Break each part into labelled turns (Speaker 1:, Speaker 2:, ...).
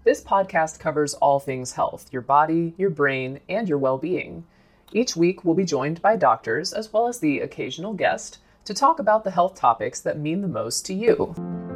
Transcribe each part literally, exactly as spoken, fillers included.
Speaker 1: This podcast covers all things health, your body, your brain, and your well-being. Each week, we'll be joined by doctors, as well as the occasional guest, to talk about the health topics that mean the most to you.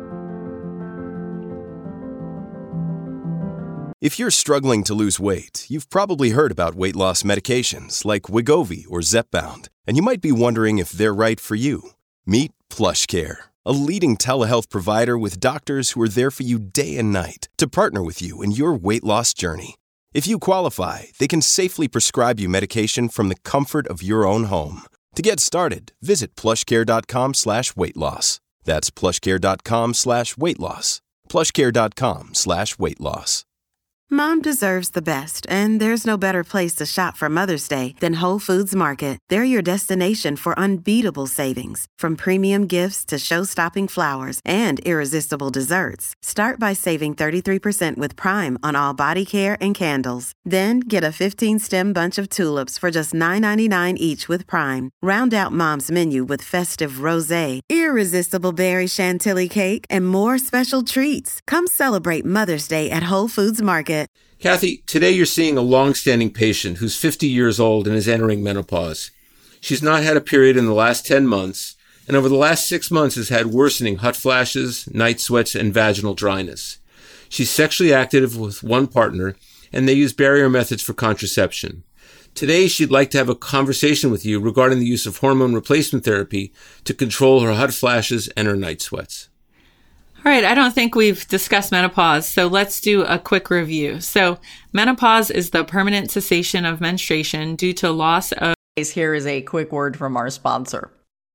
Speaker 2: If you're struggling to lose weight, you've probably heard about weight loss medications like Wegovy or Zepbound, and you might be wondering if they're right for you. Meet PlushCare, a leading telehealth provider with doctors who are there for you day and night to partner with you in your weight loss journey. If you qualify, they can safely prescribe you medication from the comfort of your own home. To get started, visit plushcare.com slash weight loss. That's plushcare.com slash weight loss. plushcare.com slash weight loss.
Speaker 3: Mom deserves the best, and there's no better place to shop for Mother's Day than Whole Foods Market. They're your destination for unbeatable savings, from premium gifts to show-stopping flowers and irresistible desserts. Start by saving thirty-three percent with Prime on all body care and candles. Then get a fifteen-stem bunch of tulips for just nine ninety-nine each with Prime. Round out Mom's menu with festive rosé, irresistible berry chantilly cake, and more special treats. Come celebrate Mother's Day at Whole Foods Market.
Speaker 4: Kathy, today you're seeing a long-standing patient who's fifty years old and is entering menopause. She's not had a period in the last ten months, and over the last six months has had worsening hot flashes, night sweats, and vaginal dryness. She's sexually active with one partner, and they use barrier methods for contraception. Today, she'd like to have a conversation with you regarding the use of hormone replacement therapy to control her hot flashes and her night sweats.
Speaker 5: All right, I don't think we've discussed menopause, so let's do a quick review. So menopause is the permanent cessation of menstruation due to loss of...
Speaker 6: Here is a quick word from our sponsor.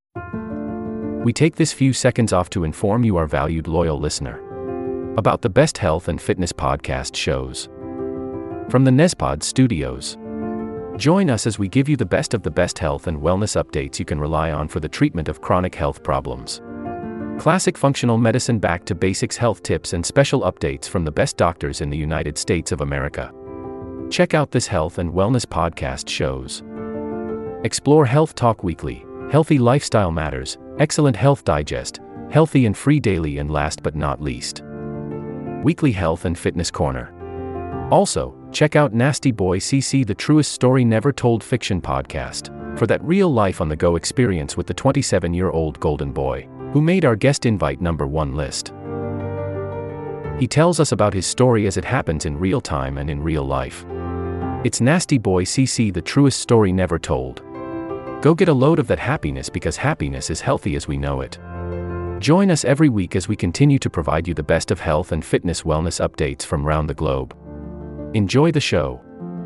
Speaker 7: We take this few seconds off to inform you, our valued loyal listener, about the best health and fitness podcast shows from the Nezpod studios. Join us as we give you the best of the best health and wellness updates you can rely on for the treatment of chronic health problems. Classic functional medicine back to basics health tips and special updates from the best doctors in the United States of America. Check out this health and wellness podcast shows. Explore Health Talk Weekly, Healthy Lifestyle Matters, Excellent Health Digest, Healthy and Free Daily, and last but not least, Weekly Health and Fitness Corner. Also, check out Nasty Boy C C, the truest story never told fiction podcast, for that real life on the go experience with the twenty-seven-year-old golden boy who made our guest invite number one list. He tells us about his story as it happens in real time and in real life. It's Nasty Boy C C, the truest story never told. Go get a load of that happiness, because happiness is healthy as we know it. Join us every week as we continue to provide you the best of health and fitness wellness updates from around the globe. Enjoy the show.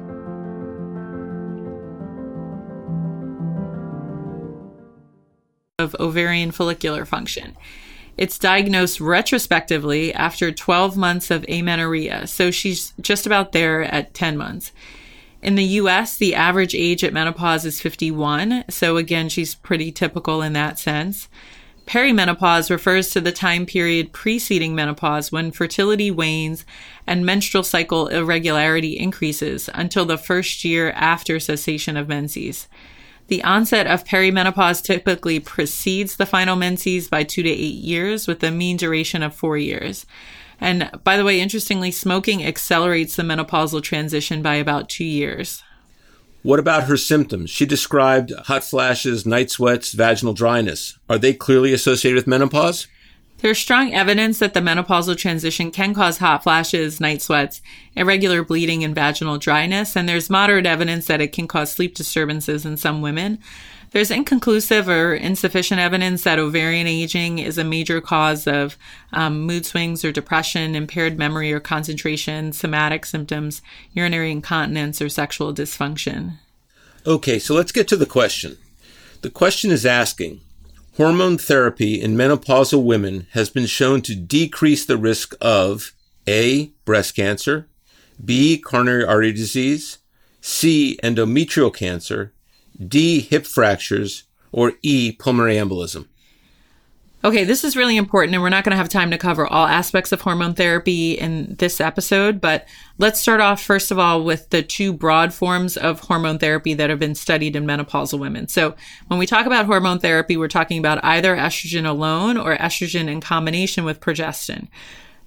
Speaker 5: Of ovarian follicular function. It's diagnosed retrospectively after twelve months of amenorrhea, so she's just about there at ten months. In the U S, the average age at menopause is fifty-one, so again, she's pretty typical in that sense. Perimenopause refers to the time period preceding menopause when fertility wanes and menstrual cycle irregularity increases until the first year after cessation of menses. The onset of perimenopause typically precedes the final menses by two to eight years, with a mean duration of four years. And by the way, interestingly, smoking accelerates the menopausal transition by about two years.
Speaker 4: What about her symptoms? She described hot flashes, night sweats, vaginal dryness. Are they clearly associated with menopause?
Speaker 5: There's strong evidence that the menopausal transition can cause hot flashes, night sweats, irregular bleeding, and vaginal dryness, and there's moderate evidence that it can cause sleep disturbances in some women. There's inconclusive or insufficient evidence that ovarian aging is a major cause of um, mood swings or depression, impaired memory or concentration, somatic symptoms, urinary incontinence, or sexual dysfunction.
Speaker 4: Okay, so let's get to the question. The question is asking, hormone therapy in menopausal women has been shown to decrease the risk of A, breast cancer, B, coronary artery disease, C, endometrial cancer, D, hip fractures, or E, pulmonary embolism.
Speaker 5: Okay, this is really important, and we're not going to have time to cover all aspects of hormone therapy in this episode, but let's start off, first of all, with the two broad forms of hormone therapy that have been studied in menopausal women. So when we talk about hormone therapy, we're talking about either estrogen alone or estrogen in combination with progestin.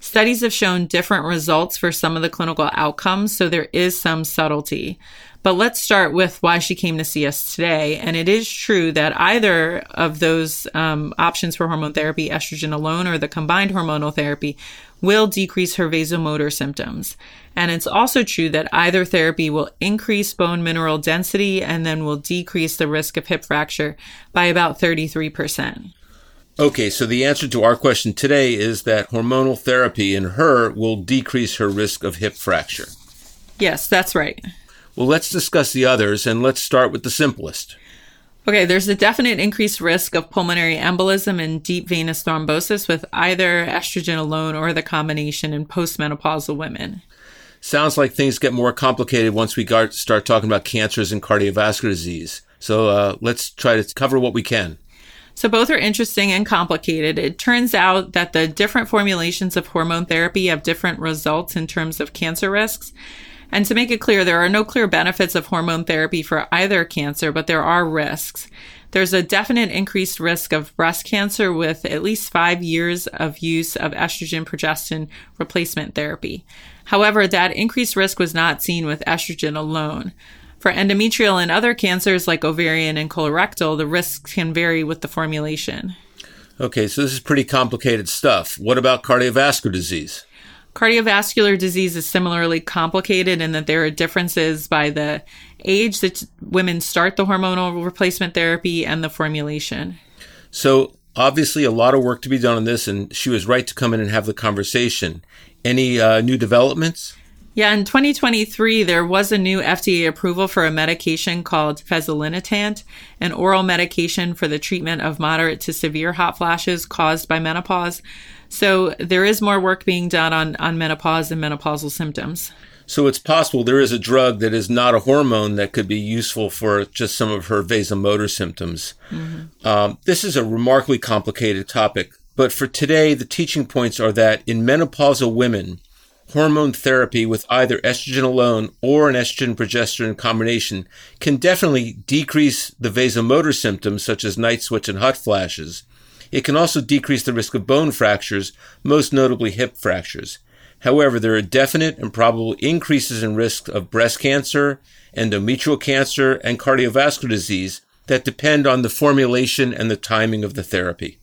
Speaker 5: Studies have shown different results for some of the clinical outcomes, so there is some subtlety. But let's start with why she came to see us today. And it is true that either of those um, options for hormone therapy, estrogen alone or the combined hormonal therapy, will decrease her vasomotor symptoms. And it's also true that either therapy will increase bone mineral density and then will decrease the risk of hip fracture by about thirty-three percent.
Speaker 4: Okay, so the answer to our question today is that hormonal therapy in her will decrease her risk of hip fracture.
Speaker 5: Yes, that's right.
Speaker 4: Well, let's discuss the others, and let's start with the simplest.
Speaker 5: Okay, there's a definite increased risk of pulmonary embolism and deep venous thrombosis with either estrogen alone or the combination in postmenopausal women.
Speaker 4: Sounds like things get more complicated once we start talking about cancers and cardiovascular disease. So uh, let's try to cover what we can.
Speaker 5: So both are interesting and complicated. It turns out that the different formulations of hormone therapy have different results in terms of cancer risks. And to make it clear, there are no clear benefits of hormone therapy for either cancer, but there are risks. There's a definite increased risk of breast cancer with at least five years of use of estrogen progestin replacement therapy. However, that increased risk was not seen with estrogen alone. For endometrial and other cancers like ovarian and colorectal, the risks can vary with the formulation.
Speaker 4: Okay, so this is pretty complicated stuff. What about cardiovascular disease?
Speaker 5: Cardiovascular disease is similarly complicated in that there are differences by the age that women start the hormonal replacement therapy and the formulation.
Speaker 4: So obviously a lot of work to be done on this, and she was right to come in and have the conversation. Any uh, new developments?
Speaker 5: Yeah, in twenty twenty-three, there was a new F D A approval for a medication called fezolinetant, an oral medication for the treatment of moderate to severe hot flashes caused by menopause. So there is more work being done on, on menopause and menopausal symptoms.
Speaker 4: So it's possible there is a drug that is not a hormone that could be useful for just some of her vasomotor symptoms. Mm-hmm. Um, this is a remarkably complicated topic, but for today, the teaching points are that in menopausal women, hormone therapy with either estrogen alone or an estrogen-progesterone combination can definitely decrease the vasomotor symptoms such as night sweats and hot flashes. It can also decrease the risk of bone fractures, most notably hip fractures. However, there are definite and probable increases in risk of breast cancer, endometrial cancer, and cardiovascular disease that depend on the formulation and the timing of the therapy.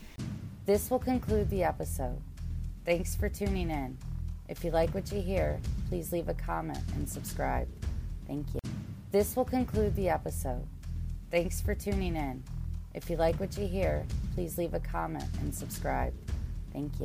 Speaker 8: This will conclude the episode. Thanks for tuning in. If you like what you hear, please leave a comment and subscribe. Thank you. This will conclude the episode. Thanks for tuning in. If you like what you hear, please leave a comment and subscribe. Thank you.